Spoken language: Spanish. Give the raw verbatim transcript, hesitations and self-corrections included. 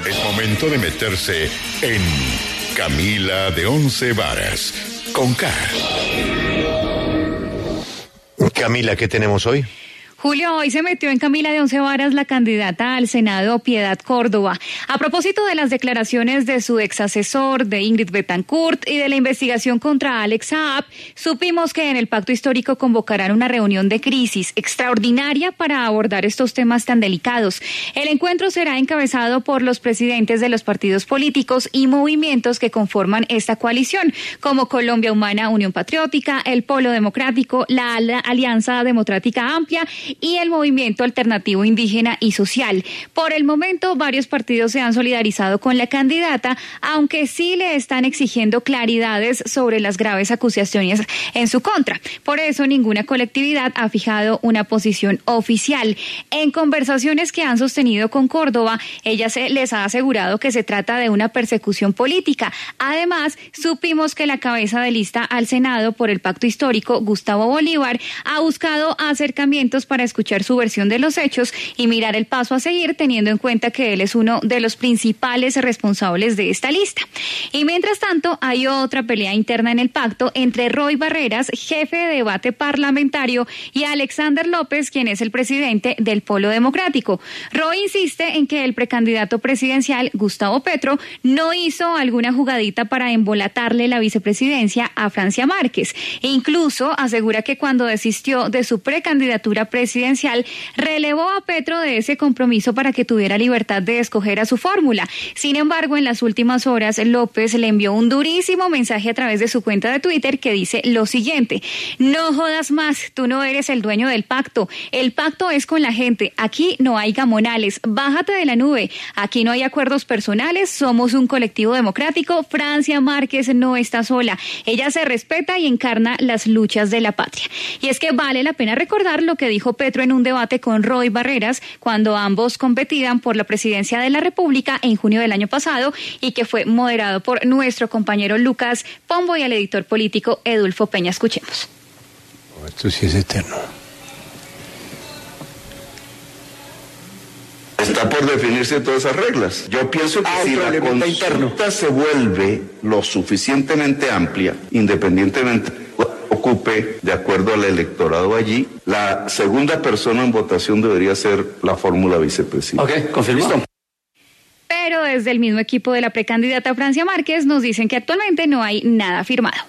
Es momento de meterse en Camila de Once Varas, con K. Camila, ¿qué tenemos hoy? Julio, hoy se metió en Camila de Once Varas la candidata al Senado, Piedad Córdoba. A propósito de las declaraciones de su ex asesor, de Ingrid Betancourt, y de la investigación contra Alex Saab, supimos que en el Pacto Histórico convocarán una reunión de crisis extraordinaria para abordar estos temas tan delicados. El encuentro será encabezado por los presidentes de los partidos políticos y movimientos que conforman esta coalición, como Colombia Humana, Unión Patriótica, el Polo Democrático, la Alianza Democrática Amplia y el Movimiento Alternativo Indígena y Social. Por el momento, varios partidos se han solidarizado con la candidata, aunque sí le están exigiendo claridades sobre las graves acusaciones en su contra. Por eso, ninguna colectividad ha fijado una posición oficial. En conversaciones que han sostenido con Córdoba, ella se les ha asegurado que se trata de una persecución política. Además, supimos que la cabeza de lista al Senado por el Pacto Histórico, Gustavo Bolívar, ha buscado acercamientos para escuchar su versión de los hechos y mirar el paso a seguir, teniendo en cuenta que él es uno de los principales responsables de esta lista. Y mientras tanto, hay otra pelea interna en el pacto entre Roy Barreras, jefe de debate parlamentario, y Alexander López, quien es el presidente del Polo Democrático. Roy insiste en que el precandidato presidencial, Gustavo Petro, no hizo alguna jugadita para embolatarle la vicepresidencia a Francia Márquez. E incluso asegura que cuando desistió de su precandidatura presidencial, presidencial, relevó a Petro de ese compromiso para que tuviera libertad de escoger a su fórmula. Sin embargo, en las últimas horas, López le envió un durísimo mensaje a través de su cuenta de Twitter que dice lo siguiente: no jodas más, tú no eres el dueño del pacto, el pacto es con la gente, aquí no hay gamonales, bájate de la nube, aquí no hay acuerdos personales, somos un colectivo democrático, Francia Márquez no está sola, ella se respeta y encarna las luchas de la patria. Y es que vale la pena recordar lo que dijo Petro en un debate con Roy Barreras cuando ambos competían por la presidencia de la República en junio del año pasado y que fue moderado por nuestro compañero Lucas Pombo y el editor político Edulfo Peña. Escuchemos. Esto sí es eterno. Está por definirse todas esas reglas. Yo pienso que ah, si la consulta interno. se vuelve lo suficientemente amplia, independientemente ocupe de acuerdo al electorado allí, la segunda persona en votación debería ser la fórmula vicepresidente. Ok, confirmado. Pero desde el mismo equipo de la precandidata Francia Márquez nos dicen que actualmente no hay nada firmado.